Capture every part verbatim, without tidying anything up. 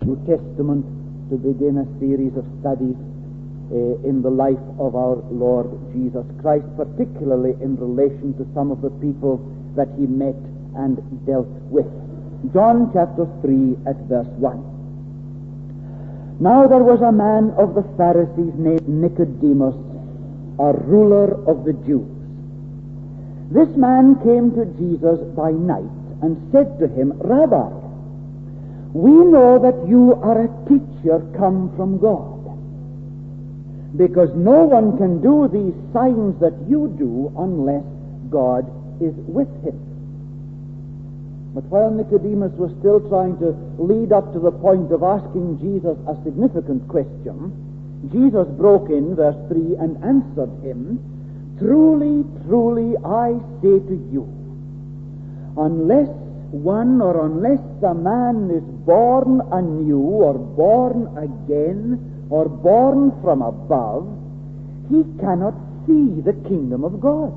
New Testament to begin a series of studies uh, in the life of our Lord Jesus Christ, particularly in relation to some of the people that he met and dealt with. John chapter three at verse one. Now there was a man of the Pharisees named Nicodemus, a ruler of the Jews. This man came to Jesus by night and said to him, Rabbi, we know that you are a teacher come from God, because no one can do these signs that you do unless God is with him. But while Nicodemus was still trying to lead up to the point of asking Jesus a significant question, Jesus broke in, verse three, and answered him, Truly, truly, I say to you, unless one or unless a man is born anew or born again or born from above, he cannot see the kingdom of God.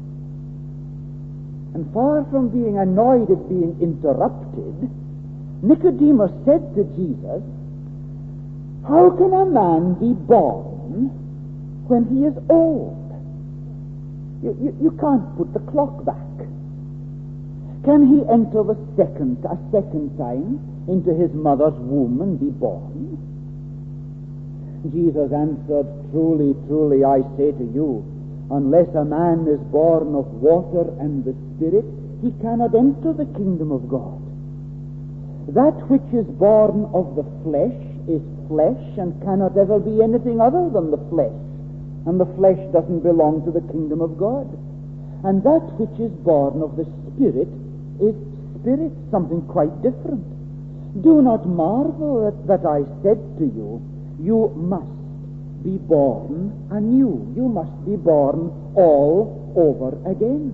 And far from being annoyed at being interrupted, Nicodemus said to Jesus, how can a man be born when he is old? You, you, you can't put the clock back. Can he enter the second, a second time into his mother's womb and be born? Jesus answered, Truly, truly, I say to you, unless a man is born of water and the Spirit, he cannot enter the kingdom of God. That which is born of the flesh is flesh and cannot ever be anything other than the flesh. And the flesh doesn't belong to the kingdom of God. And that which is born of the Spirit is spirit, something quite different. Do not marvel at that I said to you, you must be born anew. You must be born all over again.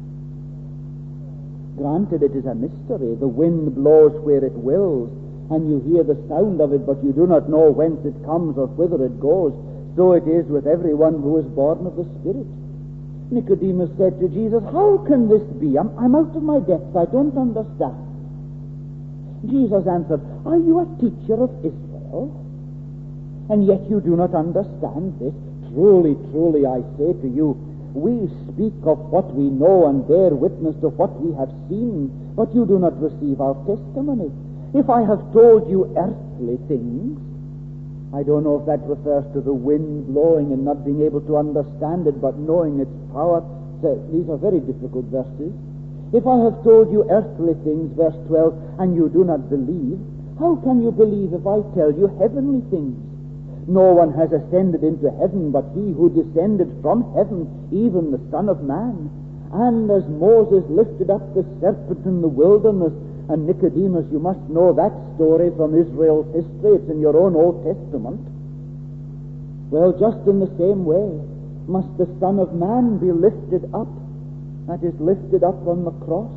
Granted, it is a mystery. The wind blows where it wills, and you hear the sound of it, but you do not know whence it comes or whither it goes. So it is with everyone who is born of the Spirit. Nicodemus said to Jesus, how can this be? I'm, I'm out of my depth. I don't understand. Jesus answered, are you a teacher of Israel? And yet you do not understand this? Truly, truly, I say to you, we speak of what we know and bear witness to what we have seen, but you do not receive our testimony. If I have told you earthly things, I don't know if that refers to the wind blowing and not being able to understand it, but knowing its power. So these are very difficult verses. If I have told you earthly things, verse twelve, and you do not believe, how can you believe if I tell you heavenly things? No one has ascended into heaven but he who descended from heaven, even the Son of Man. And as Moses lifted up the serpent in the wilderness, and Nicodemus, you must know that story from Israel's history. It's in your own Old Testament. Well, just in the same way must the Son of Man be lifted up, that is, lifted up on the cross,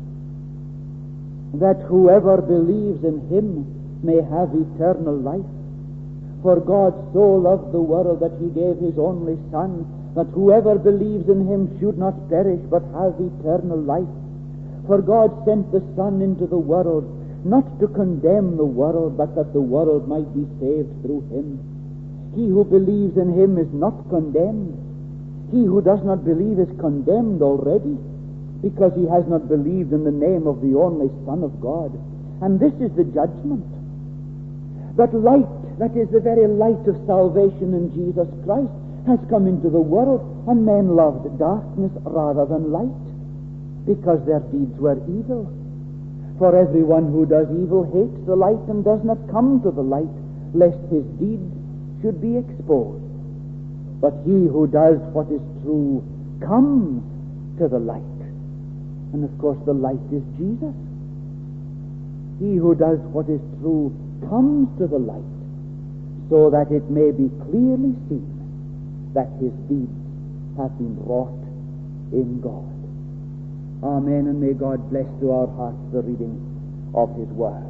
that whoever believes in him may have eternal life. For God so loved the world that he gave his only Son, that whoever believes in him should not perish but have eternal life. For God sent the Son into the world, not to condemn the world, but that the world might be saved through him. He who believes in him is not condemned. He who does not believe is condemned already, because he has not believed in the name of the only Son of God. And this is the judgment. That light, that is the very light of salvation in Jesus Christ, has come into the world, and men loved darkness rather than light, because their deeds were evil. For everyone who does evil hates the light and does not come to the light, lest his deeds should be exposed. But he who does what is true comes to the light. And of course the light is Jesus. He who does what is true comes to the light, so that it may be clearly seen that his deeds have been wrought in God. Amen, and may God bless to our hearts the reading of his word.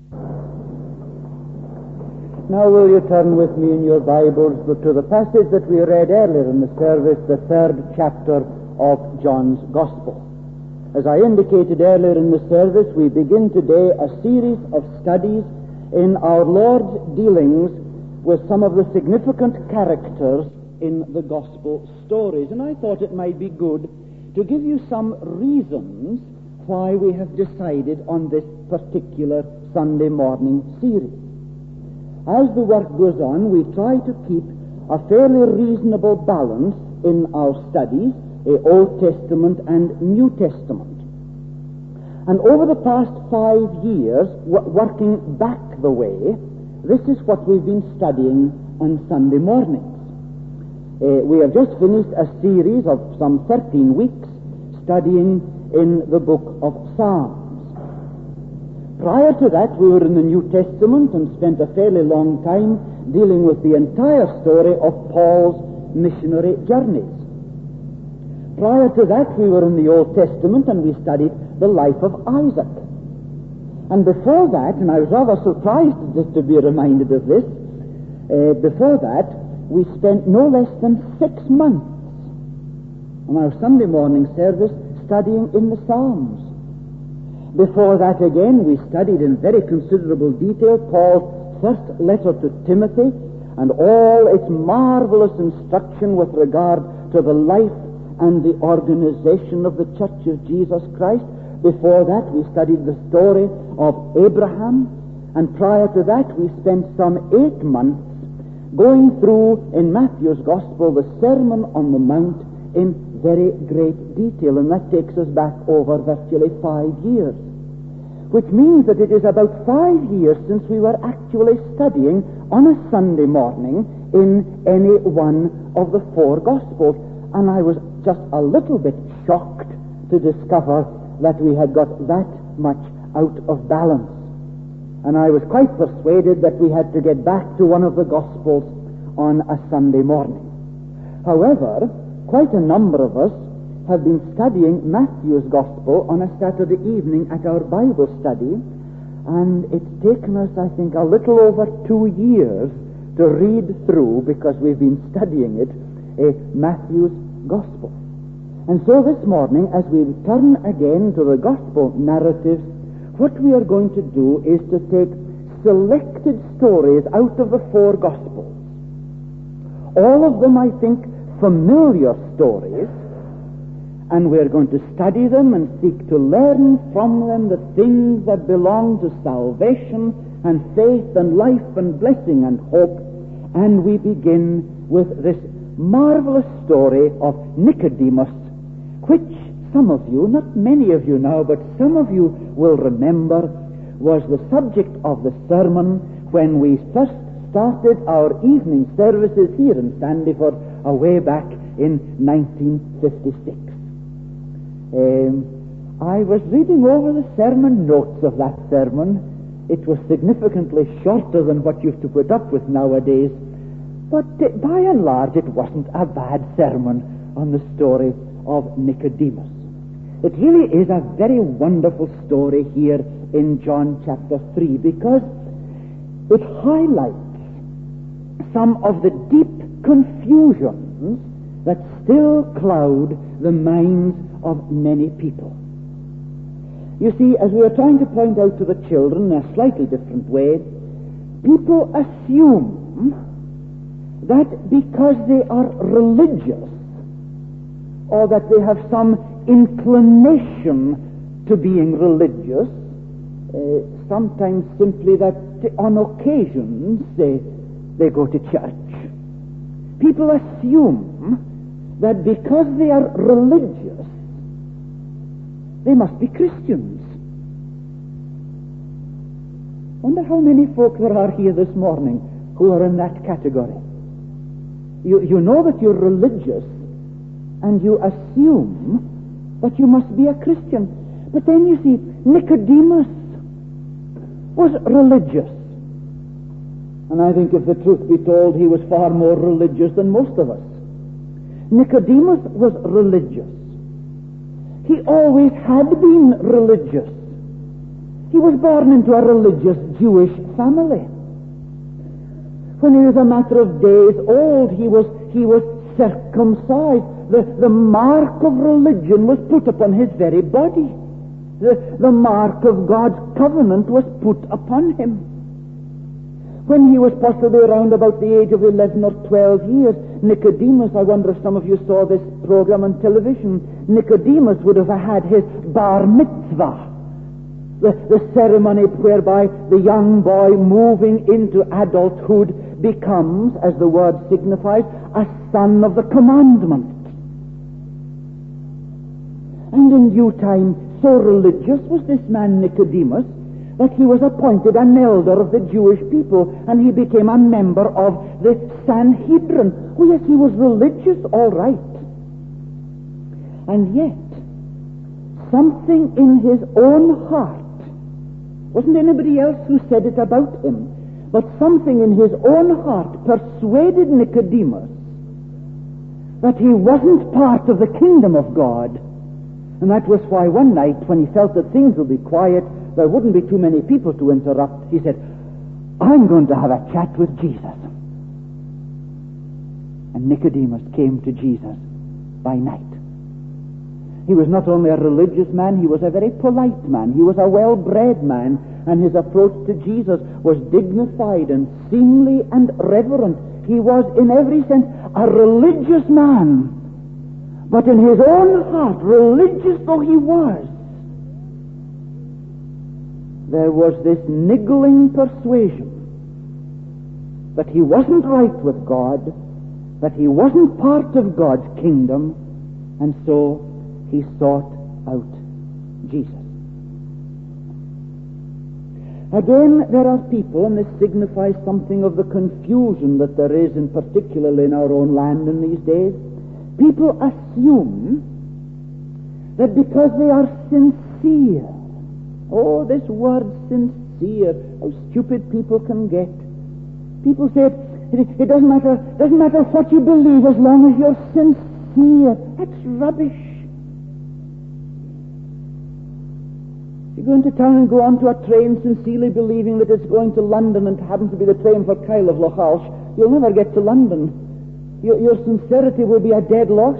Now will you turn with me in your Bibles to the passage that we read earlier in the service, the third chapter of John's Gospel. As I indicated earlier in the service, we begin today a series of studies in our Lord's dealings with some of the significant characters in the gospel stories. And I thought it might be good to give you some reasons why we have decided on this particular Sunday morning series. As the work goes on, we try to keep a fairly reasonable balance in our studies, the Old Testament and New Testament. And over the past five years, w- working back the way, this is what we've been studying on Sunday mornings. Uh, we have just finished a series of some thirteen weeks studying in the book of Psalms. Prior to that, we were in the New Testament and spent a fairly long time dealing with the entire story of Paul's missionary journeys. Prior to that, we were in the Old Testament and we studied the life of Isaac. And before that, and I was rather surprised just to be reminded of this, uh, before that, we spent no less than six months on our Sunday morning service studying in the Psalms. Before that again, we studied in very considerable detail Paul's first letter to Timothy and all its marvelous instruction with regard to the life and the organization of the Church of Jesus Christ. Before that, we studied the story of Abraham, and prior to that, we spent some eight months going through in Matthew's Gospel the Sermon on the Mount in very great detail, and that takes us back over virtually five years, which means that it is about five years since we were actually studying on a Sunday morning in any one of the four Gospels. And I was just a little bit shocked to discover that we had got that much out of balance. And I was quite persuaded that we had to get back to one of the Gospels on a Sunday morning. However, quite a number of us have been studying Matthew's Gospel on a Saturday evening at our Bible study, and it's taken us, I think, a little over two years to read through, because we've been studying it, uh, Matthew's Gospel. And so this morning, as we turn again to the Gospel narratives, what we are going to do is to take selected stories out of the four Gospels. All of them, I think, familiar stories, and we're going to study them and seek to learn from them the things that belong to salvation and faith and life and blessing and hope. And we begin with this marvelous story of Nicodemus, which some of you, not many of you now, but some of you will remember, was the subject of the sermon when we first started our evening services here in Sandyford away back in nineteen fifty-six. Um, I was reading over the sermon notes of that sermon. It was significantly shorter than what you have to put up with nowadays, but uh, by and large it wasn't a bad sermon on the story of Nicodemus. It really is a very wonderful story here in John chapter three, because it highlights some of the deep confusions that still cloud the minds of many people. You see, as we are trying to point out to the children in a slightly different way, people assume that because they are religious, or that they have some inclination to being religious, uh, sometimes simply that on occasions they, they go to church. People assume that because they are religious, they must be Christians. Wonder how many folk there are here this morning who are in that category. You, you know that you're religious, and you assume that you must be a Christian. But then you see, Nicodemus was religious. And I think if the truth be told, he was far more religious than most of us. Nicodemus was religious. He always had been religious. He was born into a religious Jewish family. When he was a matter of days old, he was he was circumcised. The, the mark of religion was put upon his very body. The, the mark of God's covenant was put upon him. When he was possibly around about the age of eleven or twelve years, Nicodemus, I wonder if some of you saw this program on television, Nicodemus would have had his bar mitzvah, the, the ceremony whereby the young boy moving into adulthood becomes, as the word signifies, a son of the commandment. And in due time, so religious was this man Nicodemus, that he was appointed an elder of the Jewish people, and he became a member of the Sanhedrin. Oh yes, he was religious, all right. And yet, something in his own heart, wasn't anybody else who said it about him, but something in his own heart persuaded Nicodemus that he wasn't part of the kingdom of God. And that was why one night, when he felt that things would be quiet, there wouldn't be too many people to interrupt, he said, I'm going to have a chat with Jesus. And Nicodemus came to Jesus by night. He was not only a religious man, he was a very polite man. He was a well-bred man, and his approach to Jesus was dignified and seemly and reverent. He was, in every sense, a religious man. But in his own heart, religious though he was, there was this niggling persuasion that he wasn't right with God, that he wasn't part of God's kingdom, and so he sought out Jesus. Again, there are people, and this signifies something of the confusion that there is, in particular in our own land in these days. People assume that because they are sincere, oh, this word sincere, how stupid people can get. People say it, it, it doesn't matter, doesn't matter what you believe as long as you're sincere. That's rubbish. You go into town and go onto a train sincerely believing that it's going to London and happens to be the train for Kyle of Lochhalsh, you'll never get to London. Your, your sincerity will be a dead loss.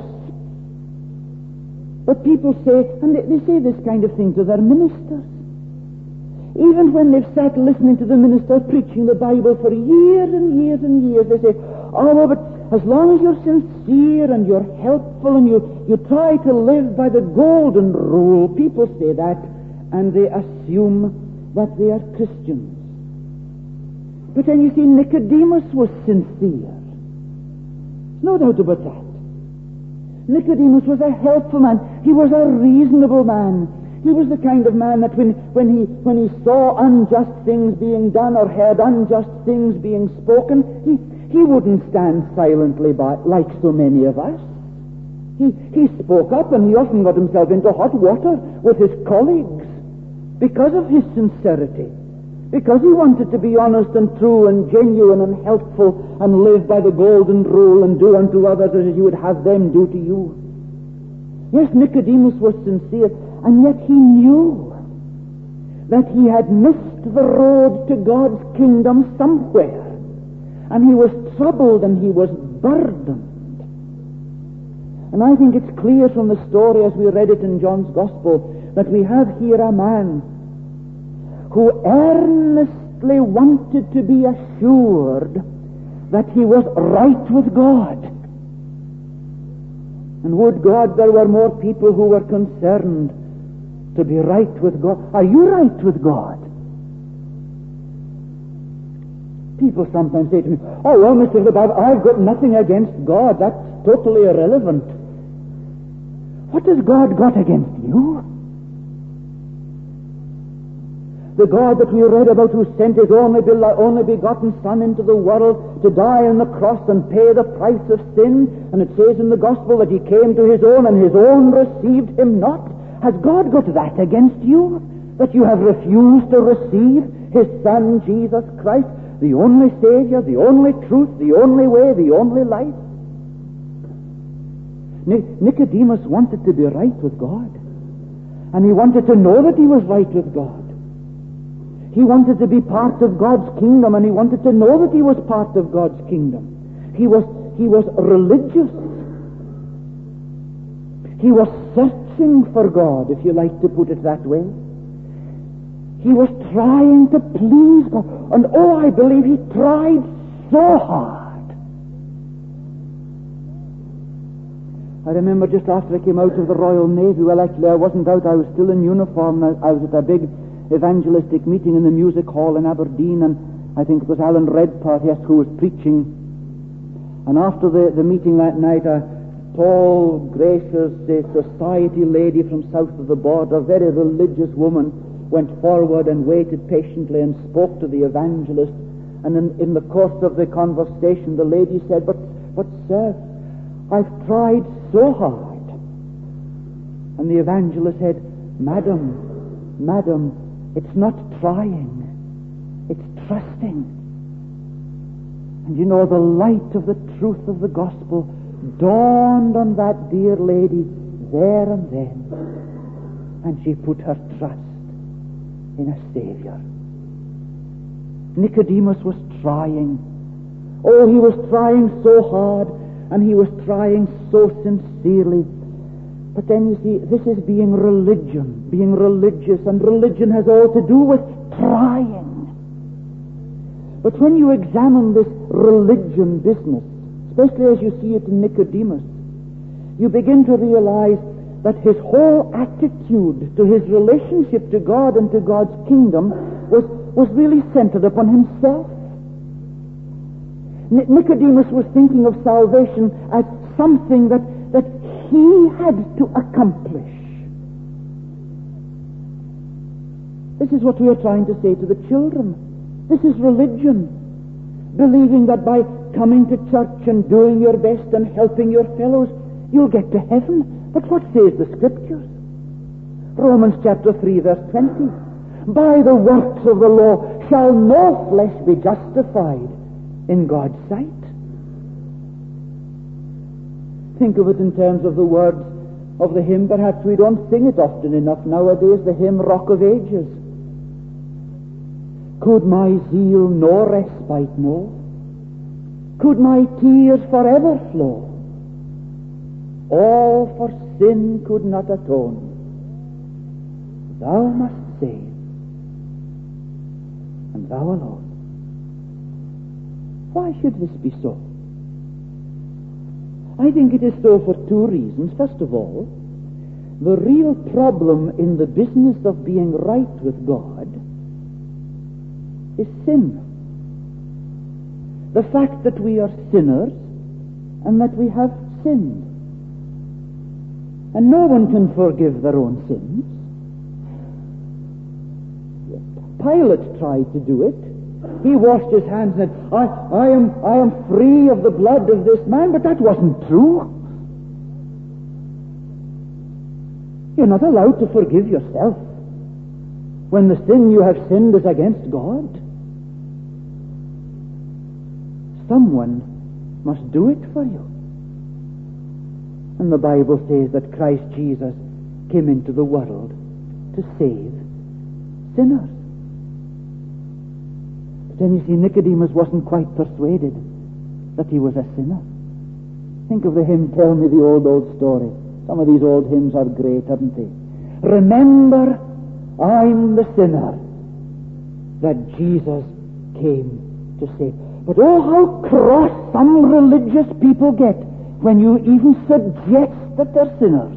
But people say, and they, they say this kind of thing to their ministers. Even when they've sat listening to the minister preaching the Bible for years and years and years, they say, oh, well, but as long as you're sincere and you're helpful and you, you try to live by the golden rule, people say that, and they assume that they are Christians. But then you see, Nicodemus was sincere. No doubt about that. Nicodemus was a helpful man. He was a reasonable man. He was the kind of man that when, when, he, when he saw unjust things being done or heard unjust things being spoken, he, he wouldn't stand silently by like so many of us. He, he spoke up, and he often got himself into hot water with his colleagues because of his sincerity. Because he wanted to be honest and true and genuine and helpful and live by the golden rule and do unto others as you would have them do to you. Yes, Nicodemus was sincere, and yet he knew that he had missed the road to God's kingdom somewhere. And he was troubled and he was burdened. And I think it's clear from the story as we read it in John's Gospel that we have here a man who earnestly wanted to be assured that he was right with God. And would God there were more people who were concerned to be right with God. Are you right with God? People sometimes say to me, oh, well, Mister Lebab, I've got nothing against God. That's totally irrelevant. What has God got against you? The God that we read about who sent his only, only begotten Son into the world to die on the cross and pay the price of sin. And it says in the Gospel that he came to his own and his own received him not. Has God got that against you? That you have refused to receive his Son, Jesus Christ, the only Savior, the only truth, the only way, the only life? Nicodemus wanted to be right with God. And he wanted to know that he was right with God. He wanted to be part of God's kingdom, and he wanted to know that he was part of God's kingdom. He was, he was religious. He was searching for God, if you like to put it that way. He was trying to please God. And oh, I believe he tried so hard. I remember just after I came out of the Royal Navy, well, actually I wasn't out, I was still in uniform. I, I was at a big evangelistic meeting in the music hall in Aberdeen, and I think it was Alan Redpath, yes, who was preaching. And after the, the meeting that night, a tall, gracious uh, society lady from south of the border, a very religious woman, went forward and waited patiently and spoke to the evangelist. And in, in the course of the conversation, the lady said, but, but sir, I've tried so hard. And the evangelist said, Madam, Madam, it's not trying, it's trusting. And you know, the light of the truth of the gospel dawned on that dear lady there and then. And she put her trust in a Savior. Nicodemus was trying. Oh, he was trying so hard, and he was trying so sincerely. But then you see, this is being religion, being religious, and religion has all to do with trying. But when you examine this religion business, especially as you see it in Nicodemus, you begin to realize that his whole attitude to his relationship to God and to God's kingdom was, was really centered upon himself. Nicodemus was thinking of salvation as something that, that he had to accomplish. This is what we are trying to say to the children. This is religion. Believing that by coming to church and doing your best and helping your fellows, you'll get to heaven. But what says the Scriptures? Romans chapter three, verse twenty. By the works of the law shall no flesh be justified in God's sight. Think of it in terms of the words of the hymn. Perhaps we don't sing it often enough nowadays, the hymn Rock of Ages. Could my zeal no respite know? Could my tears forever flow? All for sin could not atone. Thou must save, and thou alone. Why should this be so? I think it is so for two reasons. First of all, the real problem in the business of being right with God is sin. The fact that we are sinners and that we have sinned. And no one can forgive their own sins. Pilate tried to do it. He washed his hands and said, I, I am, I am free of the blood of this man, but that wasn't true. You're not allowed to forgive yourself when the sin you have sinned is against God. Someone must do it for you. And the Bible says that Christ Jesus came into the world to save sinners. But then you see, Nicodemus wasn't quite persuaded that he was a sinner. Think of the hymn, Tell Me the Old, Old Story. Some of these old hymns are great, aren't they? Remember, I'm the sinner that Jesus came to save. But oh, how cross some religious people get when you even suggest that they're sinners.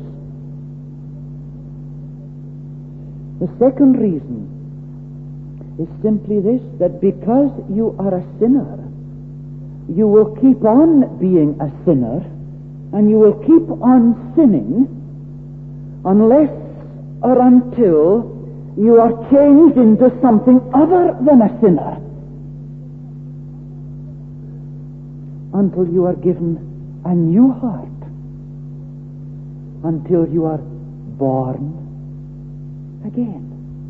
The second reason is simply this, that because you are a sinner, you will keep on being a sinner, and you will keep on sinning unless or until you are changed into something other than a sinner. Until you are given a new heart, until you are born again.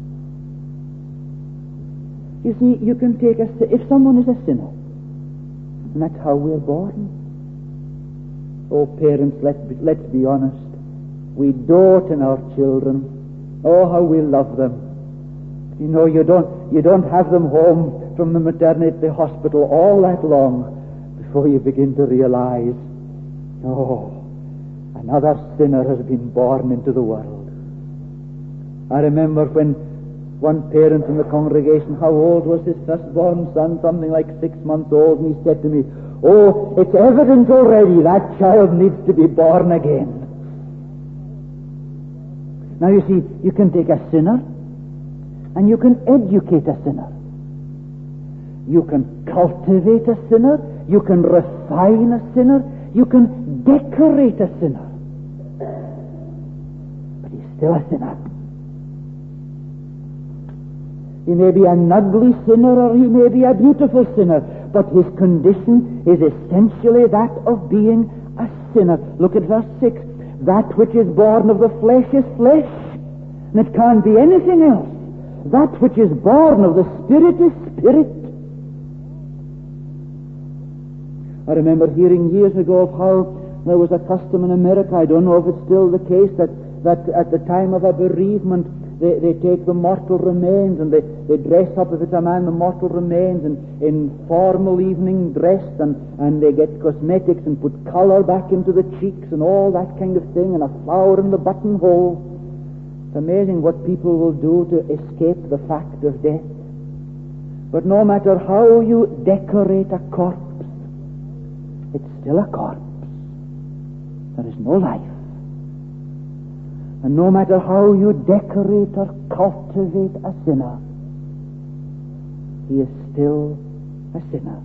You see, you can take a, if someone is a sinner, and that's how we're born. Oh, parents, let's be, let's be honest. We dote on our children. Oh, how we love them. You know, you don't, you don't have them home from the maternity hospital all that long before you begin to realize, oh, another sinner has been born into the world. I remember when One parent in the congregation, how old was his firstborn son? Something like six months old, and he said to me, "Oh, it's evident already that child needs to be born again." Now you see, you can take a sinner and you can educate a sinner. You can cultivate a sinner, you can refine a sinner, you can decorate a sinner. But he's still a sinner. He may be an ugly sinner or he may be a beautiful sinner, but his condition is essentially that of being a sinner. Look at verse six. That which is born of the flesh is flesh, and it can't be anything else. That which is born of the Spirit is spirit. I remember hearing years ago of how there was a custom in America, I don't know if it's still the case, that, that at the time of a bereavement, They, they take the mortal remains and they, they dress up, if it's a man, the mortal remains in, in formal evening dress, and, and they get cosmetics and put color back into the cheeks and all that kind of thing, and a flower in the buttonhole. It's amazing what people will do to escape the fact of death. But no matter how you decorate a corpse, it's still a corpse. There is no life. And no matter how you decorate or cultivate a sinner, he is still a sinner.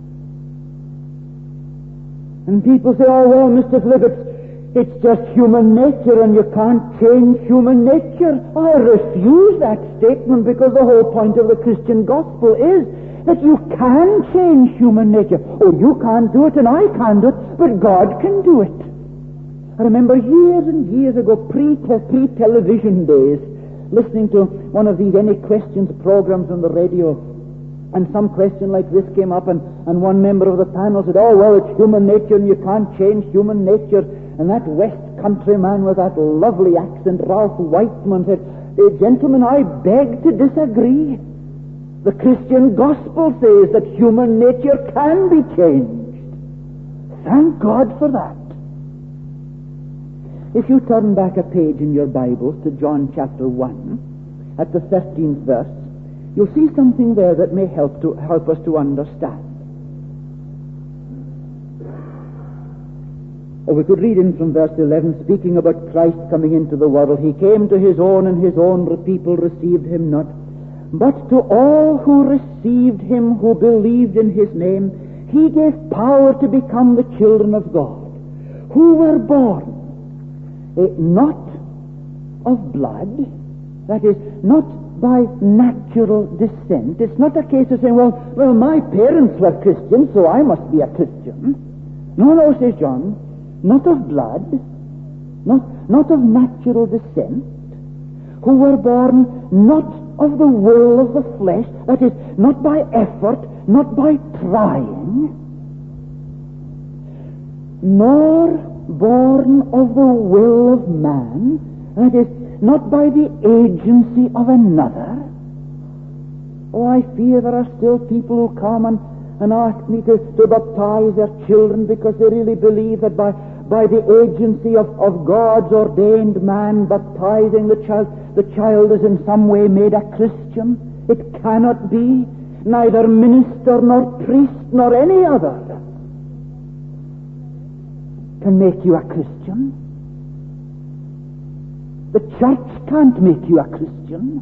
And people say, "Oh, well, Mister Phillips, it's just human nature and you can't change human nature." I refuse that statement, because the whole point of the Christian gospel is that you can change human nature. Oh, you can't do it and I can't do it, but God can do it. I remember years and years ago, pre- pre-television days, listening to one of these Any Questions programs on the radio, and some question like this came up, and, and one member of the panel said, "Oh, well, it's human nature and you can't change human nature." And that West Country man with that lovely accent, Ralph Whiteman, said, "Hey, gentlemen, I beg to disagree. The Christian gospel says that human nature can be changed. Thank God for that." If you turn back a page in your Bibles to John chapter one, at the thirteenth verse, you'll see something there that may help to help us to understand. Or we could read in from verse eleven, speaking about Christ coming into the world. "He came to his own, and his own people received him not. But to all who received him, who believed in his name, he gave power to become the children of God, who were born Uh, not of blood," that is, not by natural descent. It's not a case of saying, well, well, my parents were Christians, so I must be a Christian. No, no, says John, not of blood, not, not of natural descent, who were born not of the will of the flesh, that is, not by effort, not by trying, nor born of the will of man, that is, not by the agency of another. Oh, I fear there are still people who come and, and ask me to, to baptize their children because they really believe that by, by the agency of, of God's ordained man baptizing the child, the child is in some way made a Christian. It cannot be. Neither minister nor priest nor any other can make you a Christian. The church can't make you a Christian.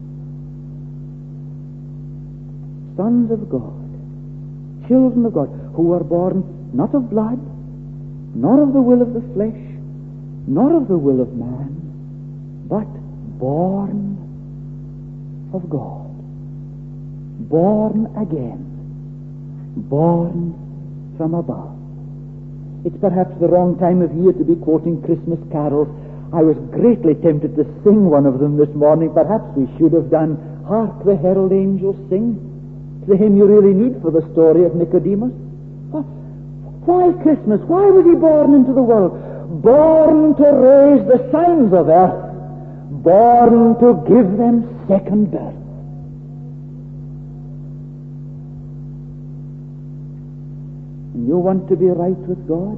Sons of God, children of God, who are born not of blood, nor of the will of the flesh, nor of the will of man, but born of God, born again, born from above. It's perhaps the wrong time of year to be quoting Christmas carols. I was greatly tempted to sing one of them this morning. Perhaps we should have done "Hark the Herald Angels Sing." It's the hymn you really need for the story of Nicodemus. Why Christmas? Why was he born into the world? Born to raise the sons of earth, born to give them second birth. You want to be right with God?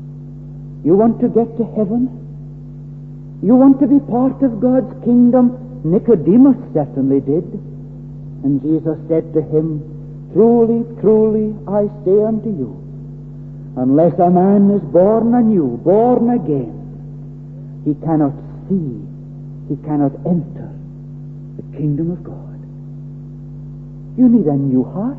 You want to get to heaven? You want to be part of God's kingdom? Nicodemus certainly did. And Jesus said to him, "Truly, truly, I say unto you, unless a man is born anew, born again, he cannot see, he cannot enter the kingdom of God." You need a new heart.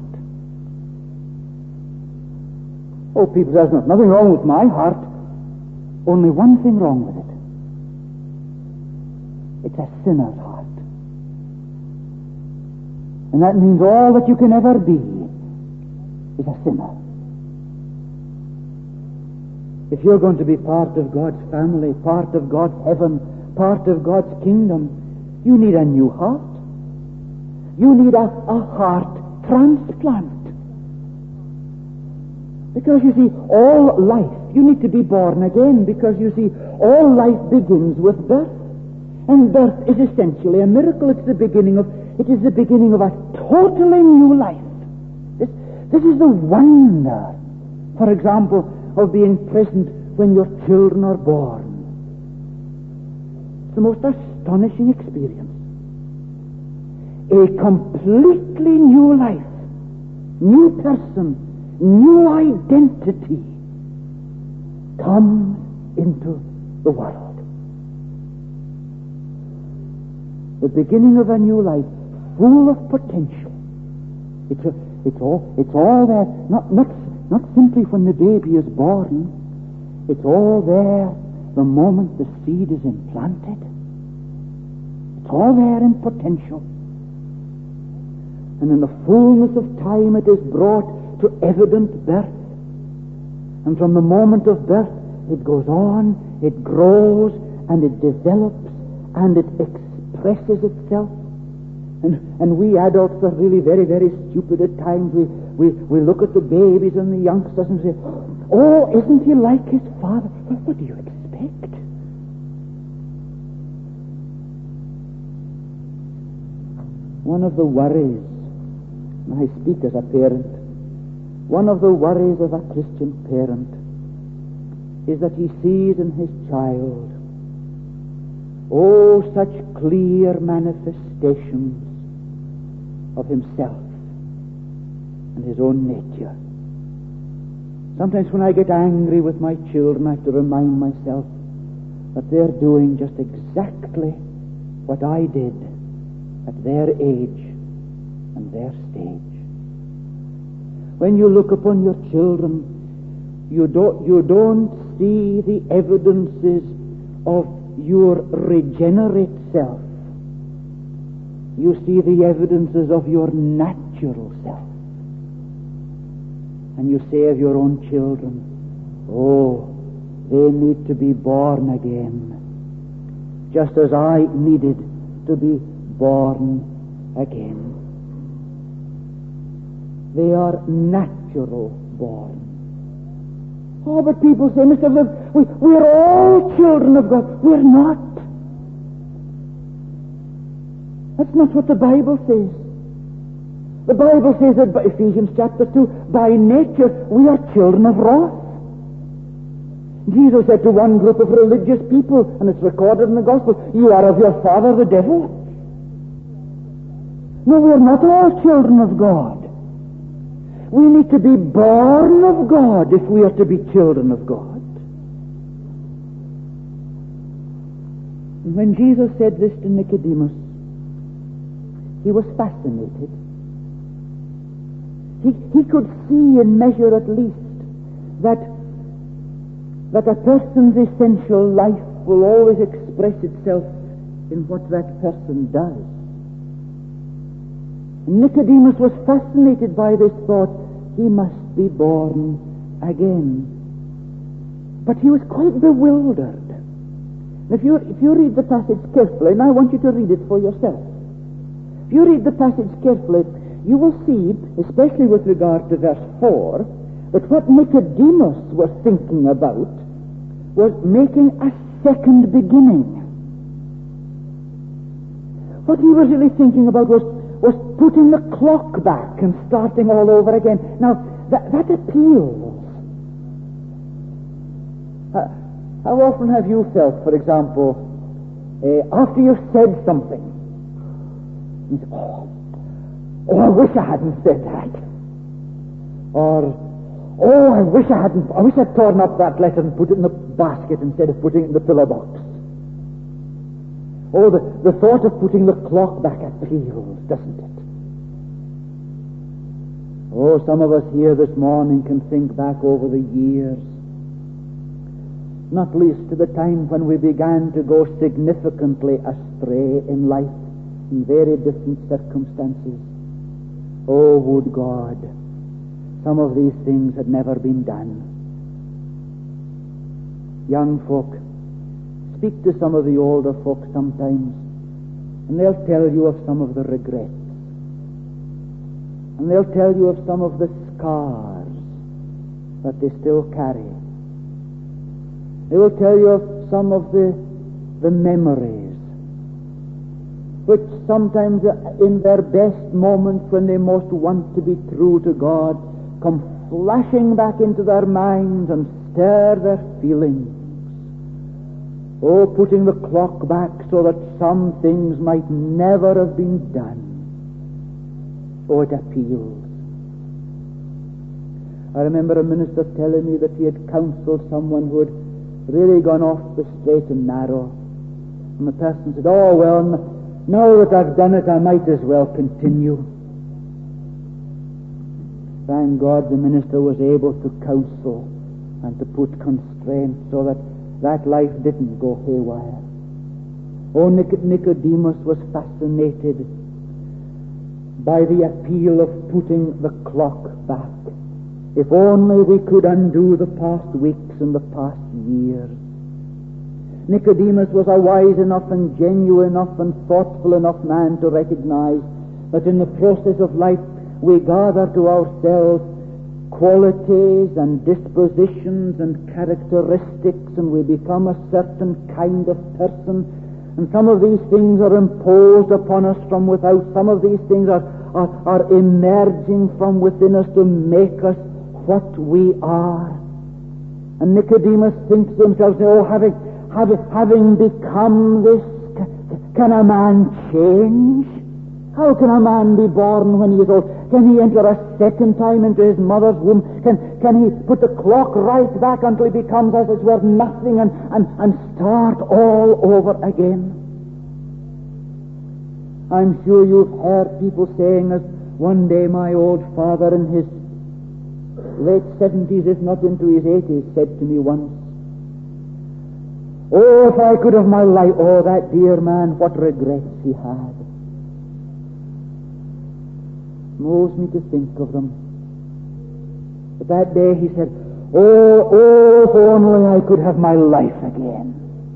Oh, people, there's not, nothing wrong with my heart. Only one thing wrong with it. It's a sinner's heart. And that means all that you can ever be is a sinner. If you're going to be part of God's family, part of God's heaven, part of God's kingdom, you need a new heart. You need a, a heart transplant. Because you see, all life, you need to be born again, because you see, all life begins with birth. And birth is essentially a miracle. It's the beginning of, it is the beginning of a totally new life. This, this is the wonder, for example, of being present when your children are born. It's the most astonishing experience. A completely new life, new person, new identity comes into the world. The beginning of a new life, full of potential. It's, a, it's all, it's all there, not, not, not simply when the baby is born. It's all there the moment the seed is implanted. It's all there in potential. And in the fullness of time it is brought to evident birth. And from the moment of birth it goes on, it grows, and it develops, and it expresses itself. And, and we adults are really very, very stupid at times. We, we, we look at the babies and the youngsters and say, "Oh, isn't he like his father?" Well, what do you expect? One of the worries, and I speak as a parent, one of the worries of a Christian parent is that he sees in his child, oh, such clear manifestations of himself and his own nature. Sometimes when I get angry with my children, I have to remind myself that they're doing just exactly what I did at their age and their stage. When you look upon your children, you don't, you don't see the evidences of your regenerate self. You see the evidences of your natural self. And you say of your own children, "Oh, they need to be born again, just as I needed to be born again." They are natural born. Oh, but people say, "Mister Liv, we, we're all children of God." We're not. That's not what the Bible says. The Bible says that by Ephesians chapter two, by nature we are children of wrath. Jesus said to one group of religious people, and it's recorded in the Gospel, "You are of your father the devil." No, we're not all children of God. We need to be born of God if we are to be children of God. And when Jesus said this to Nicodemus, he was fascinated. He, he could see and measure at least that, that a person's essential life will always express itself in what that person does. Nicodemus was fascinated by this thought. He must be born again. But he was quite bewildered. If you, if you read the passage carefully, and I want you to read it for yourself. If you read the passage carefully, you will see, especially with regard to verse four, that what Nicodemus was thinking about was making a second beginning. What he was really thinking about was was putting the clock back and starting all over again. Now, that, that appeals. Uh, how often have you felt, for example, uh, after you've said something, You say, oh, oh, I wish I hadn't said that. Or, oh, I wish I hadn't, I wish I'd torn up that letter and put it in the basket instead of putting it in the pillar box. Oh, the, the thought of putting the clock back appeals, doesn't it? Oh, some of us here this morning can think back over the years, not least to the time when we began to go significantly astray in life in very different circumstances. Oh, would God, some of these things had never been done. Young folk, speak to some of the older folk sometimes, and they'll tell you of some of the regrets. And they'll tell you of some of the scars that they still carry. They will tell you of some of the, the memories, which sometimes in their best moments when they most want to be true to God, come flashing back into their minds and stir their feelings. Oh, putting the clock back so that some things might never have been done. Oh, it appeals. I remember a minister telling me that he had counseled someone who had really gone off the straight and narrow. And the person said, oh, well, now that I've done it, I might as well continue. Thank God the minister was able to counsel and to put constraints so that that life didn't go haywire. Oh, Nicodemus was fascinated by the appeal of putting the clock back. If only we could undo the past weeks and the past years. Nicodemus was a wise enough and genuine enough and thoughtful enough man to recognize that in the process of life we gather to ourselves qualities and dispositions and characteristics, and we become a certain kind of person. And some of these things are imposed upon us from without. Some of these things are, are, are emerging from within us to make us what we are. And Nicodemus thinks to himself, oh, having, having, having become this, can a man change? How can a man be born when he is old? Can he enter a second time into his mother's womb? Can, can he put the clock right back until he becomes, as it were, nothing and, and, and start all over again? I'm sure you've heard people saying, as one day my old father in his late seventies, if not into his eighties, said to me once, oh, if I could have my life, oh, that dear man, what regrets he had. Moves me to think of them. But that day he said, oh, oh, if only I could have my life again.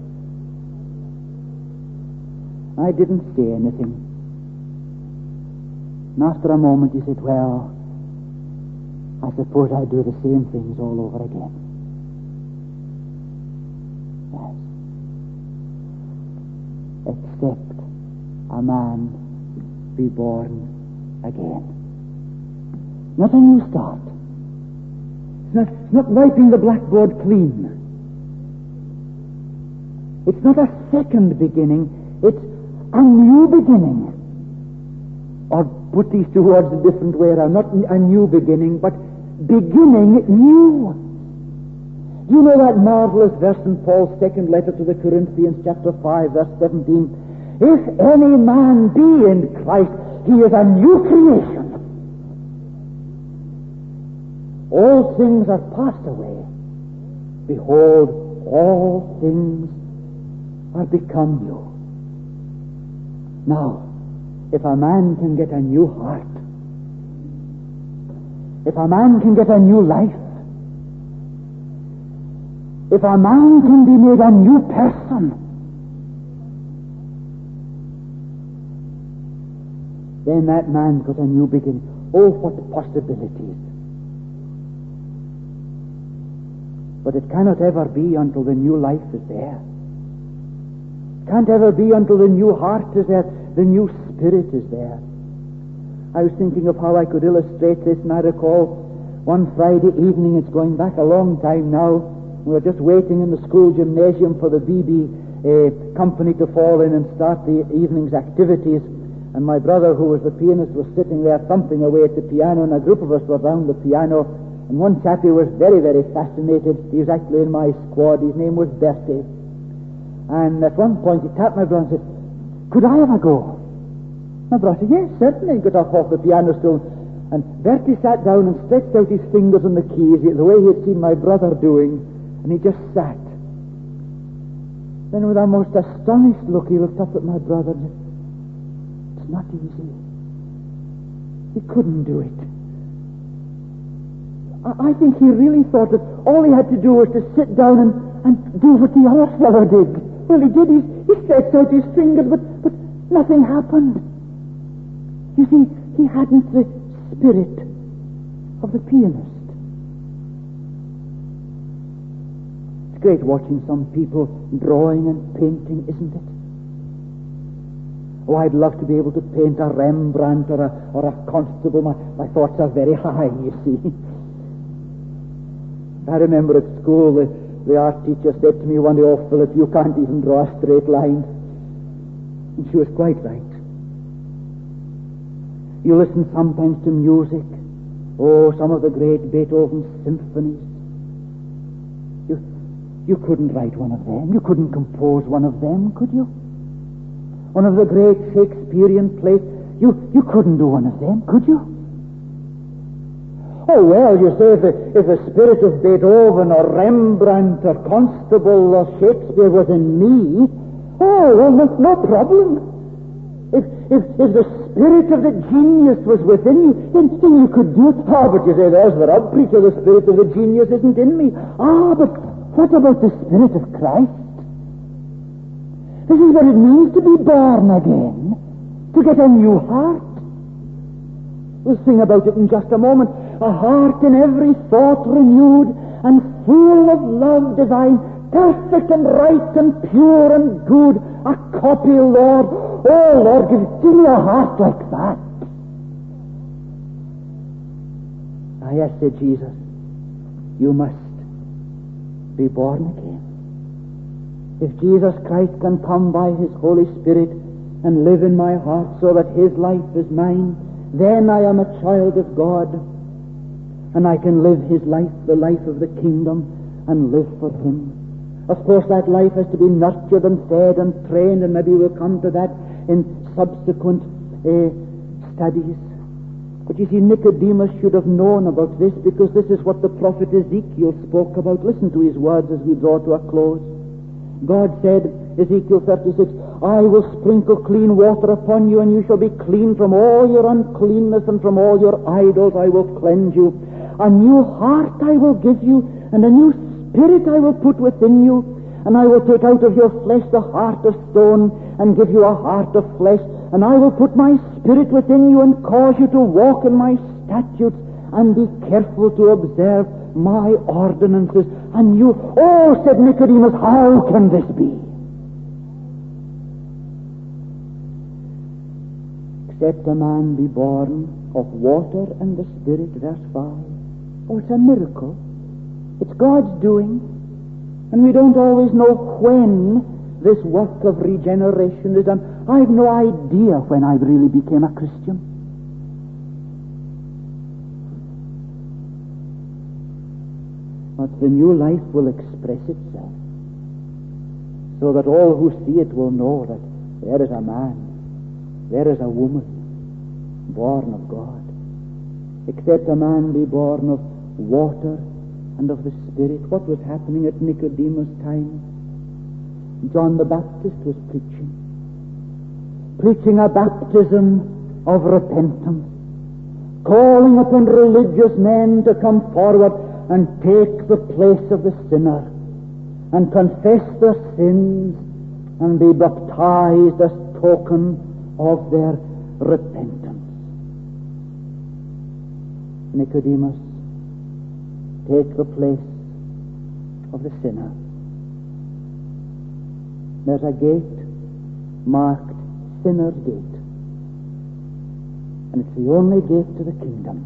I didn't say anything. And after a moment he said, well, I suppose I do the same things all over again. Yes. Except a man be born again. Not a new start. It's not, it's not wiping the blackboard clean. It's not a second beginning. It's a new beginning. Or put these two words a different way around. Not a new beginning, but beginning new. You know that marvelous verse in Paul's second letter to the Corinthians, chapter five, verse seventeen. If any man be in Christ, he is a new creation. All things are passed away. Behold, all things are become new. Now, if a man can get a new heart, if a man can get a new life, if a man can be made a new person, then that man's got a new beginning. Oh, what possibilities. But it cannot ever be until the new life is there. It can't ever be until the new heart is there, the new spirit is there. I was thinking of how I could illustrate this, and I recall one Friday evening, it's going back a long time now, we were just waiting in the school gymnasium for the B B uh, company to fall in and start the evening's activities. And my brother, who was the pianist, was sitting there thumping away at the piano, and a group of us were round the piano. And one chap who was very, very fascinated, he was actually in my squad, his name was Bertie. And at one point he tapped my brother and said, "Could I have a go?" My brother said, "Yes, certainly." He got up off the piano stool, and Bertie sat down and stretched out his fingers on the keys, the way he had seen my brother doing, and he just sat. Then with a most astonished look he looked up at my brother and said, "It's not easy. He couldn't do it." I, I think he really thought that all he had to do was to sit down and, and do what the other fellow did. Well, he did. He, he stretched out his fingers, but, but nothing happened. You see, he hadn't the spirit of the pianist. It's great watching some people drawing and painting, isn't it? Oh, I'd love to be able to paint a Rembrandt or a, or a Constable. My, my thoughts are very high, you see. I remember at school the, the art teacher said to me one day, "Oh, Philip, you can't even draw a straight line." And she was quite right. You listen sometimes to music. Oh, some of the great Beethoven symphonies. You, you couldn't write one of them. You couldn't compose one of them, could you? One of the great Shakespearean plays. You, you couldn't do one of them, could you? Oh, well, you say if the, if the spirit of Beethoven or Rembrandt or Constable or Shakespeare was in me, oh, well, no, no problem. If, if, if the spirit of the genius was within you, then, then you could do it. Ah, but you say, there's the rub, preacher, the spirit of the genius isn't in me. Ah, but what about the spirit of Christ? This is what it means to be born again, to get a new heart. We'll sing about it in just a moment. A heart in every thought renewed and full of love divine, perfect and right and pure and good, a copy, Lord. Oh, Lord, give, give me a heart like that. Ah, yes, said Jesus, you must be born again. If Jesus Christ can come by his Holy Spirit and live in my heart so that his life is mine, then I am a child of God, and I can live his life, the life of the kingdom, and live for him. Of course, that life has to be nurtured and fed and trained, and maybe we'll come to that in subsequent uh, studies. But you see, Nicodemus should have known about this, because this is what the prophet Ezekiel spoke about. Listen to his words as we draw to a close. God said, Ezekiel thirty-six, "I will sprinkle clean water upon you, and you shall be clean from all your uncleanness, and from all your idols I will cleanse you. A new heart I will give you, and a new spirit I will put within you, and I will take out of your flesh the heart of stone, and give you a heart of flesh, and I will put my spirit within you, and cause you to walk in my statutes, and be careful to observe my ordinances." And you, oh, said Nicodemus, how can this be? Except a man be born of water and the Spirit, verse five. Oh, it's a miracle. It's God's doing. And we don't always know when this work of regeneration is done. I've no idea when I really became a Christian. But the new life will express itself, so that all who see it will know that there is a man, there is a woman, born of God. Except a man be born of water and of the Spirit. What was happening at Nicodemus' time? John the Baptist was preaching. Preaching a baptism of repentance, calling upon religious men to come forward and take the place of the sinner, and confess their sins, and be baptized as token of their repentance. Nicodemus, take the place of the sinner. There's a gate marked Sinner's Gate, and it's the only gate to the kingdom.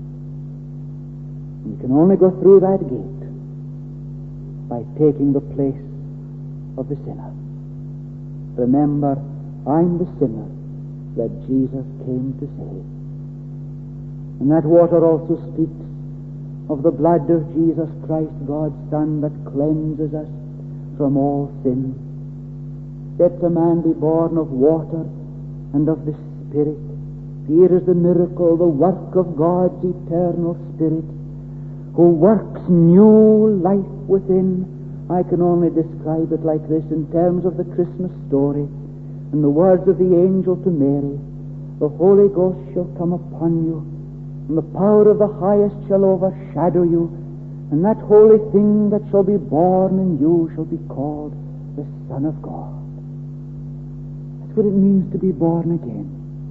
You can only go through that gate by taking the place of the sinner. Remember, I'm the sinner, that Jesus came to save. And that water also speaks of the blood of Jesus Christ, God's Son, that cleanses us from all sin. Except a man be born of water and of the Spirit. Here is the miracle, the work of God's eternal Spirit, who works new life within. I can only describe it like this in terms of the Christmas story and the words of the angel to Mary. The Holy Ghost shall come upon you, and the power of the highest shall overshadow you, and that holy thing that shall be born in you shall be called the Son of God. That's what it means to be born again.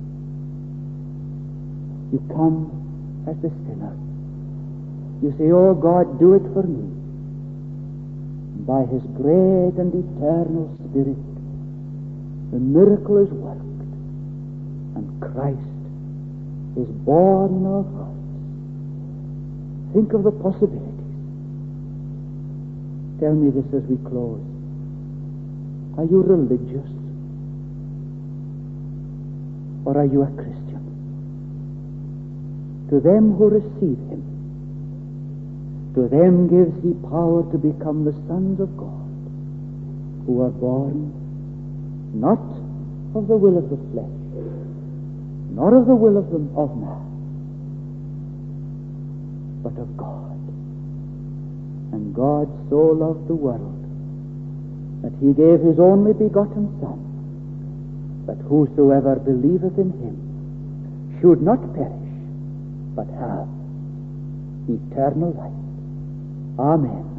You come as the sinner. You say, "Oh God, do it for me." And by His great and eternal Spirit, the miracle is worked, and Christ is born in our hearts. Think of the possibilities. Tell me this as we close. Are you religious? Or are you a Christian? To them who receive Him, to them gives He power to become the sons of God, who are born not of the will of the flesh, nor of the will of, the, of man, but of God. And God so loved the world that He gave His only begotten Son, that whosoever believeth in Him should not perish, but have eternal life. Amen.